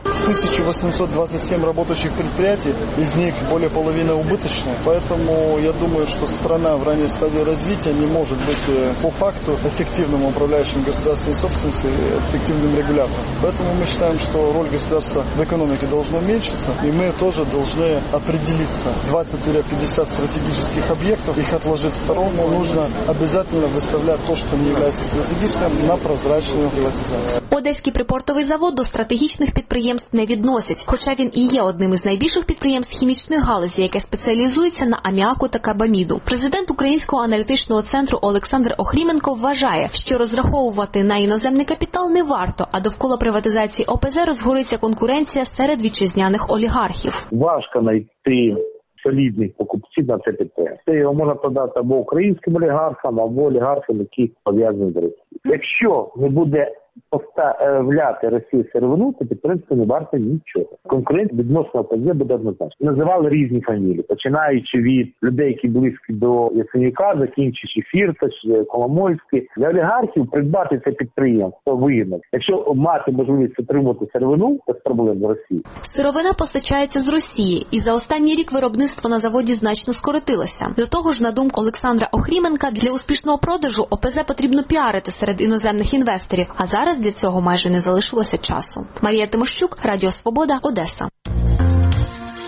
1827 працюючих підприємств, із них більше половини убыточні, тому я думаю, що страна в ранней стадии развития не может быть по факту эффективным управляющим государственной собственностью и эффективным регулятором. Поэтому мы считаем, что роль государства в экономике должна уменьшиться, и мы тоже должны определиться. 20-50 стратегических объектов, их отложить в сторону. Нужно обязательно выставлять то, что не является стратегическим, на прозрачную приватизацию. Одеський припортовий завод до стратегічних підприємств не відносять, хоча він і є одним із найбільших підприємств хімічної галузі, яке спеціалізується на аміаку та карбаміду. Президент Українського аналітичного центру Олександр Охріменко вважає, що розраховувати на іноземний капітал не варто, а довкола приватизації ОПЗ розгориться конкуренція серед вітчизняних олігархів. Важко знайти солідних покупців на це підприємство. Його можна продати або українським олігархам, або олігархам, які пов'язані з Росією. Якщо не буде поставляти Росію сировину, то підприємство не варто нічого. Конкуренція відносно ОПЗ буде однозначно. Називали різні фамілії, починаючи від людей, які близькі до Яценюка, закінчуючи Фірташ, Коломойський. Для олігархів придбати це підприємство вигідно. Якщо мати можливість отримати сировину, без проблем в Росії. Сировина постачається з Росії, і за останній рік виробництво на заводі значно скоротилося. До того ж, на думку Олександра Охріменка, для успішного продажу ОПЗ потрібно піарити серед іноземних інвесторів, а зараз для цього майже не залишилося часу. Марія Тимощук, Радіо Свобода, Одеса.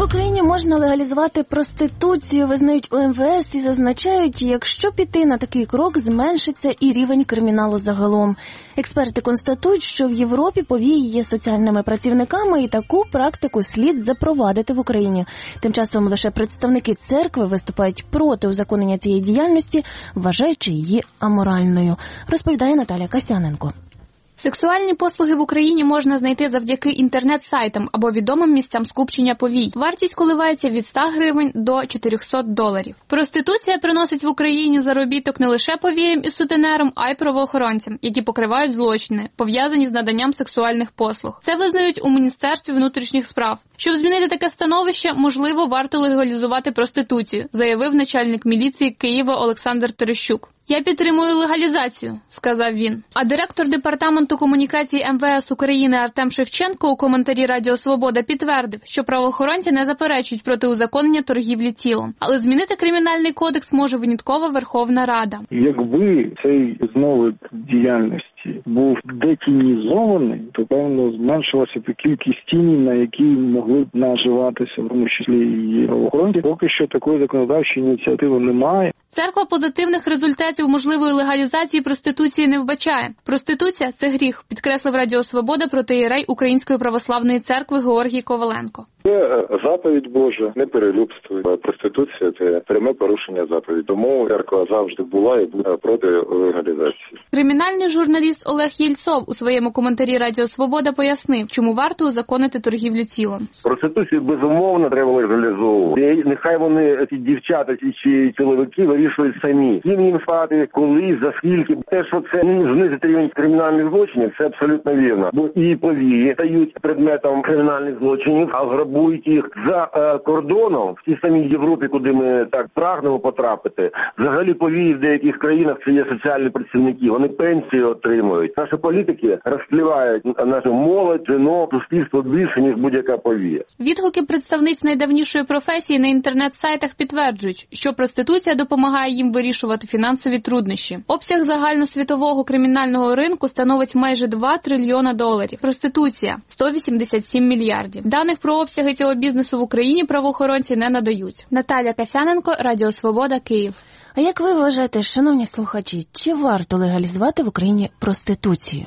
В Україні можна легалізувати проституцію, визнають у МВС і зазначають, якщо піти на такий крок, зменшиться і рівень криміналу загалом. Експерти констатують, що в Європі повії є соціальними працівниками і таку практику слід запровадити в Україні. Тим часом лише представники церкви виступають проти узаконення цієї діяльності, вважаючи її аморальною, розповідає Наталя Касяненко. Сексуальні послуги в Україні можна знайти завдяки інтернет-сайтам або відомим місцям скупчення повій. Вартість коливається від 100 гривень до $400. Проституція приносить в Україні заробіток не лише повіям і сутенерам, а й правоохоронцям, які покривають злочини, пов'язані з наданням сексуальних послуг. Це визнають у Міністерстві внутрішніх справ. Щоб змінити таке становище, можливо, варто легалізувати проституцію, заявив начальник міліції Києва Олександр Терещук. «Я підтримую легалізацію», – сказав він. А директор Департаменту комунікації МВС України Артем Шевченко у коментарі Радіо Свобода підтвердив, що правоохоронці не заперечують проти узаконення торгівлі тілом. Але змінити кримінальний кодекс може виняткова Верховна Рада. Якби цей знову діяльності був детінізований, то, певно, зменшилася б кількість тіней, на які могли б наживатися, в тому числі і правоохоронці. Поки що такої законодавчої ініціативи немає. Церква позитивних результатів можливої легалізації проституції не вбачає. Проституція – це гріх, підкреслив Радіо Свобода протоієрей Української православної церкви Георгій Коваленко. Це заповідь Божа, не перелюбствуй. Проституція – це пряме порушення заповіді. Тому церква завжди була і буде проти легалізації. Кримінальний журналіст Олег Єльцов у своєму коментарі Радіо Свобода пояснив, чому варто узаконити торгівлю тілом. Проституцію, безумовно, треба легалізовувати. Нехай вони, ці дівчата чи чоловіки, вирішують самі. Ким їм стати, коли, за скільки. Те, що це знизить рівень кримінальних злочинів, це абсолютно вірно. Бо і повії стають предметом кримінальних злочинів, а грабують їх за кордоном, в тій самій Європі, куди ми так прагнемо потрапити. Взагалі повії в деяких країнах це є соціальні працівники. Вони пенсії отримують. Наші політики розслівають нашу молодь, жінок, суспільство більше, ніж будь-яка повія. Відгуки представниць найдавнішої професії на інтернет-сайтах підтверджують, що проституція допомагає їм вирішувати фінансові труднощі. Обсяг загальносвітового кримінального ринку становить майже $2 трильйона. Проституція – 187 мільярдів. Даних про обсяги цього бізнесу в Україні правоохоронці не надають. Наталя Касяненко, Радіо Свобода, Київ. А як ви вважаєте, шановні слухачі, чи варто легалізувати в Україні проституцію?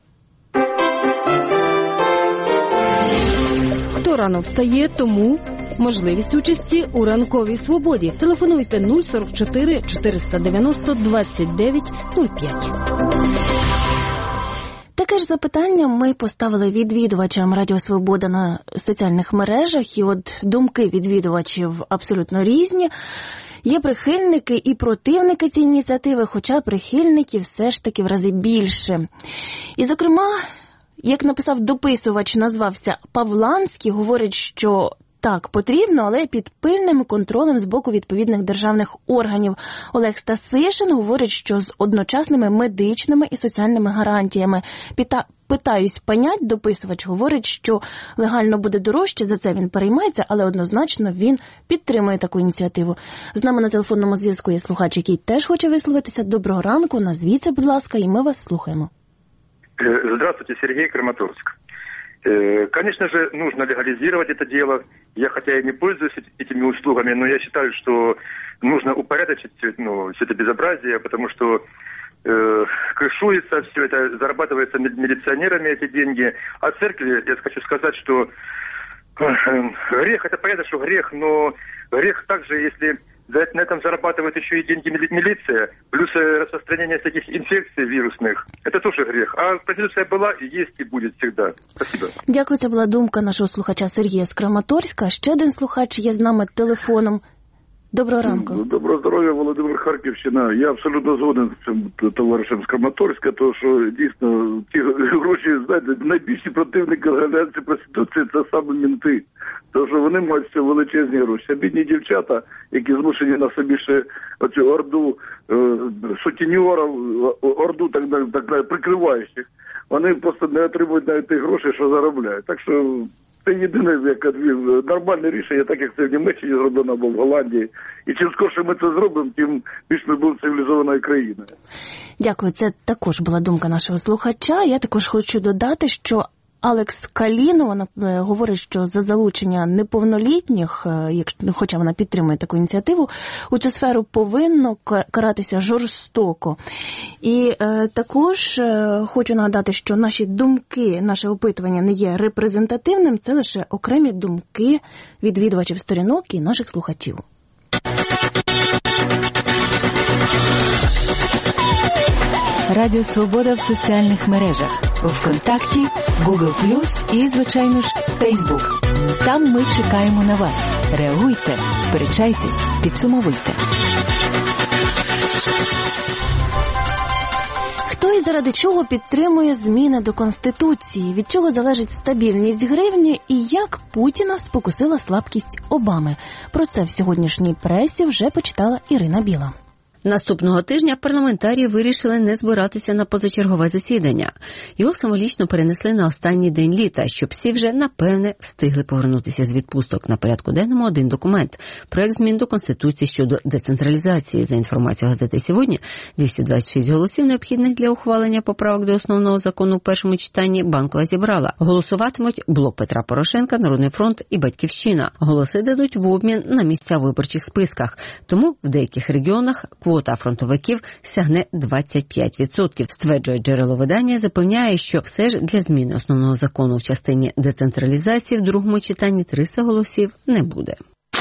Хто рано встає, тому можливість участі у ранковій свободі. Телефонуйте 044 490 29 05. Таке ж запитання ми поставили відвідувачам Радіо Свобода на соціальних мережах, і от думки відвідувачів абсолютно різні. Є прихильники і противники цієї ініціативи, хоча прихильників все ж таки в рази більше. І, зокрема, як написав дописувач, назвався Павланський, говорить, що так, потрібно, але під пильним контролем з боку відповідних державних органів. Олег Стасишин говорить, що з одночасними медичними і соціальними гарантіями. Питаюсь понять, дописувач говорить, що легально буде дорожче, за це він переймається, але однозначно він підтримує таку ініціативу. З нами на телефонному зв'язку є слухач, який теж хоче висловитися. Доброго ранку, назвіться, будь ласка, і ми вас слухаємо. Здравствуйте, Сергей, Краматорск. Конечно же, нужно легализировать это дело. Я хотя и не пользуюсь этими услугами, но я считаю, что нужно упорядочить все это безобразие, потому что крышуется все это, зарабатывается милиционерами эти деньги. А церкви, я хочу сказать, что грех, это понятно, что грех, но грех также, если на этом зарабатывает еще и деньги милиция, плюс распространение всяких инфекций вирусных. Это тоже грех. А проституция была, есть и будет всегда. Спасибо. Дякую, це була думка нашого слухача Сергія з Краматорська. Ще один слухач є з нами телефоном. Доброго ранку. Доброго здоров'я, Володимир, Харківщина. Я абсолютно згоден з цим товаришем з Краматорська, тому що дійсно ті гроші, знаєте, найбільші противники легалізації проституції – це саме мінти. Тому що вони мають все величезні гроші. А бідні дівчата, які змушені на собі ще оцю орду сутіньорів, орду так прикриваючих, вони просто не отримують навіть тих грошей, що заробляють. Так що це єдине нормальне рішення, так як це в Німеччині зроблено або в Голландії. І чим скорше ми це зробимо, тим більш ми будемо цивілізованою країною. Дякую. Це також була думка нашого слухача. Я також хочу додати, що Алекс Каліно. Вона говорить, що за залучення неповнолітніх, хоча вона підтримує таку ініціативу, у цю сферу повинно каратися жорстоко. І також хочу нагадати, що наші думки, наше опитування не є репрезентативним, це лише окремі думки відвідувачів сторінок і наших слухачів. Радіо Свобода в соціальних мережах. ВКонтакті, Google+, і, звичайно ж, Facebook. Там ми чекаємо на вас. Реагуйте, сперечайтесь, підсумовуйте. Хто і заради чого підтримує зміни до Конституції? Від чого залежить стабільність гривні? І як Путіна спокусила слабкість Обами? Про це в сьогоднішній пресі вже почитала Ірина Біла. Наступного тижня парламентарії вирішили не збиратися на позачергове засідання. Його символічно перенесли на останній день літа, щоб всі вже, напевне, встигли повернутися з відпусток. На порядку денному один документ – проект змін до Конституції щодо децентралізації. За інформацією газети «Сьогодні», 226 голосів, необхідних для ухвалення поправок до основного закону у першому читанні, Банкова зібрала. Голосуватимуть Блок Петра Порошенка, Народний фронт і Батьківщина. Голоси дадуть в обмін на місця в виборчих списках. Тому в деяких регіонах квота фронтовиків сягне 25%. Стверджує джерело видання, запевняє, що все ж для зміни основного закону в частині децентралізації в другому читанні 300 голосів не буде.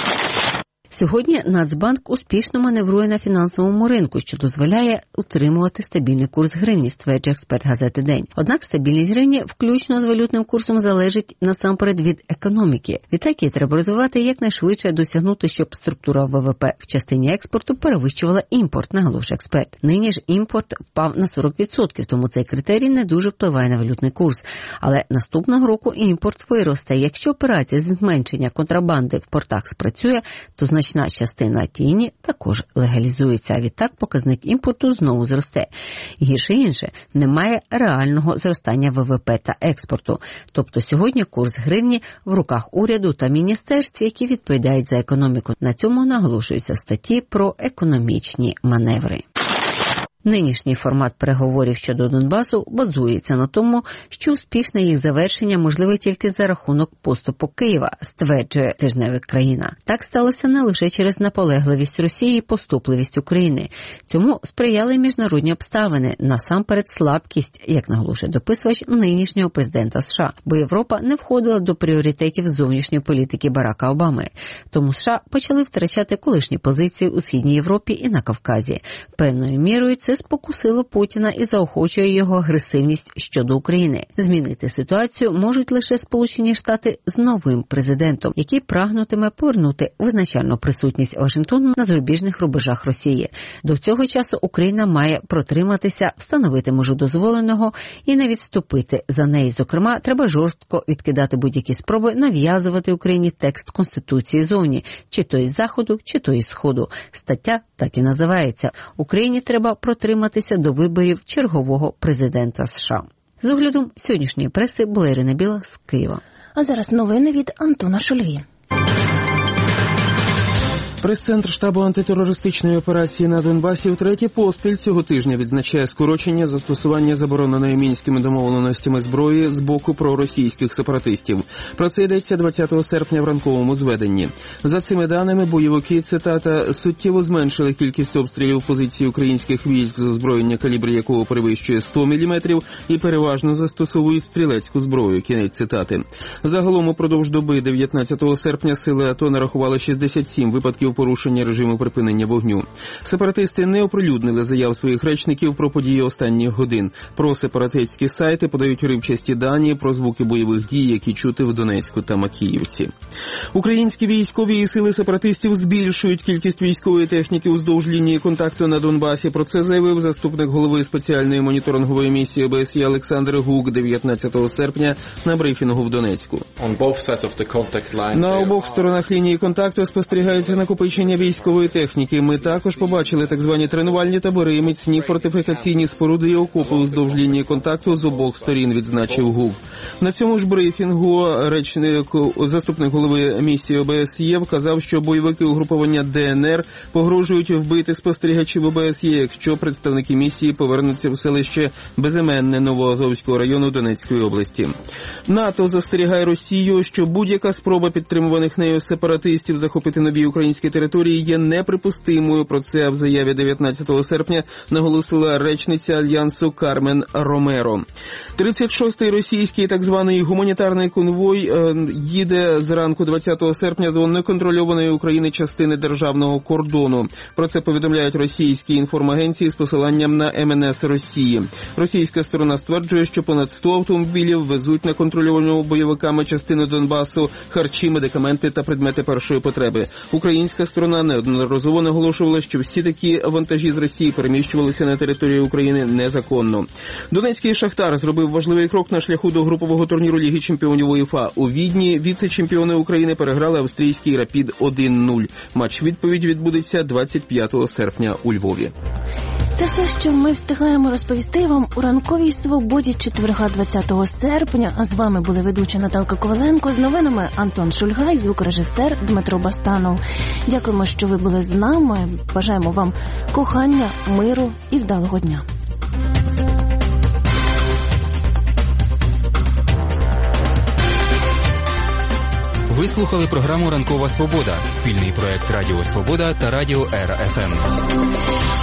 Сьогодні Нацбанк успішно маневрує на фінансовому ринку, що дозволяє утримувати стабільний курс гривні, стверджує експерт газети «День». Однак стабільність гривні, включно з валютним курсом, залежить насамперед від економіки. Відтак її треба розвивати якнайшвидше, досягнути, щоб структура ВВП в частині експорту перевищувала імпорт, наголошує експерт. Нині ж імпорт впав на 40%, тому цей критерій не дуже впливає на валютний курс. Але наступного року імпорт виросте. Якщо операція з зменшення контрабанди в портах спрацює, то значна частина тіні також легалізується, а відтак показник імпорту знову зросте. Гірше інше, немає реального зростання ВВП та експорту. Тобто сьогодні курс гривні в руках уряду та міністерств, які відповідають за економіку. На цьому наголошуються статті про економічні маневри. Нинішній формат переговорів щодо Донбасу базується на тому, що успішне їх завершення можливе тільки за рахунок поступок Києва, стверджує тижневик «Країна». Так сталося не лише через наполегливість Росії і поступливість України. Цьому сприяли міжнародні обставини, насамперед слабкість, як наголошує дописувач, нинішнього президента США, бо Європа не входила до пріоритетів зовнішньої політики Барака Обами. Тому США почали втрачати колишні позиції у Східній Європі і на Кавказі. Певною мірою це спокусило Путіна і заохочує його агресивність щодо України. Змінити ситуацію можуть лише Сполучені Штати з новим президентом, який прагнутиме повернути визначальну присутність Вашингтону на зарубіжних рубежах Росії. До цього часу Україна має протриматися, встановити межу дозволеного і не відступити. За неї, зокрема, треба жорстко відкидати будь-які спроби нав'язувати Україні текст Конституції зовні, чи то із Заходу, чи то із Сходу. Стаття так і називається «Україні треба протриматися до виборів чергового президента США». З оглядом сьогоднішньої преси була Ірина Біла з Києва. А зараз новини від Антона Шульги. Прес-центр штабу антитерористичної операції на Донбасі втретє поспіль цього тижня відзначає скорочення застосування забороненої мінськими домовленостями зброї з боку проросійських сепаратистів. Про це йдеться 20 серпня в ранковому зведенні. За цими даними, бойовики, цитата, суттєво зменшили кількість обстрілів позицій українських військ з озброєння, калібр якого перевищує 100 мм, і переважно застосовують стрілецьку зброю. Кінець цитати. Загалом упродовж доби 19 серпня сили АТО нарахували 67 випадків порушення режиму припинення вогню. Сепаратисти не оприлюднили заяв своїх речників про події останніх годин. Про сепаратистські сайти подають уривчасті дані про звуки бойових дій, які чути в Донецьку та Макіївці. Українські військові і сили сепаратистів збільшують кількість військової техніки уздовж лінії контакту на Донбасі. Про це заявив заступник голови спеціальної моніторингової місії ОБСЄ Олександр Гук 19 серпня на брифінгу в Донецьку. На обох сторонах лінії контакту спостерігається накопичення накопичення військової техніки. Ми також побачили так звані тренувальні табори, міцні фортифікаційні споруди і окопи уздовж лінії контакту з обох сторін, відзначив ГУВ. На цьому ж брифінгу заступник голови місії ОБСЄ вказав, що бойовики угруповання ДНР погрожують вбити спостерігачів ОБСЄ, якщо представники місії повернуться в селище Безіменне Новоазовського району Донецької області. НАТО застерігає Росію, що будь-яка спроба підтримуваних нею сепаратистів захопити нові українські території є неприпустимою. Про це в заяві 19 серпня наголосила речниця Альянсу Кармен Ромеро. 36-й російський так званий гуманітарний конвой їде зранку 20 серпня до неконтрольованої України частини державного кордону. Про це повідомляють російські інформагенції з посиланням на МНС Росії. Російська сторона стверджує, що понад 100 автомобілів везуть на контрольовану бойовиками частину Донбасу харчі, медикаменти та предмети першої потреби. Українська сторона неодноразово наголошувала, що всі такі вантажі з Росії переміщувалися на територію України незаконно. Донецький «Шахтар» зробив важливий крок на шляху до групового турніру Ліги чемпіонів УЄФА. У Відні віце-чемпіони України переграли австрійський «Рапід» 1-0. Матч-відповідь відбудеться 25 серпня у Львові. Це все, що ми встигаємо розповісти вам у ранковій свободі четверга 20 серпня. А з вами були ведуча Наталка Коваленко, з новинами Антон Шульгай, звукорежисер Дмитро Бастанов. Дякуємо, що ви були з нами. Бажаємо вам кохання, миру і вдалого дня. Ви слухали програму «Ранкова свобода» – спільний проект Радіо Свобода та Радіо РФМ.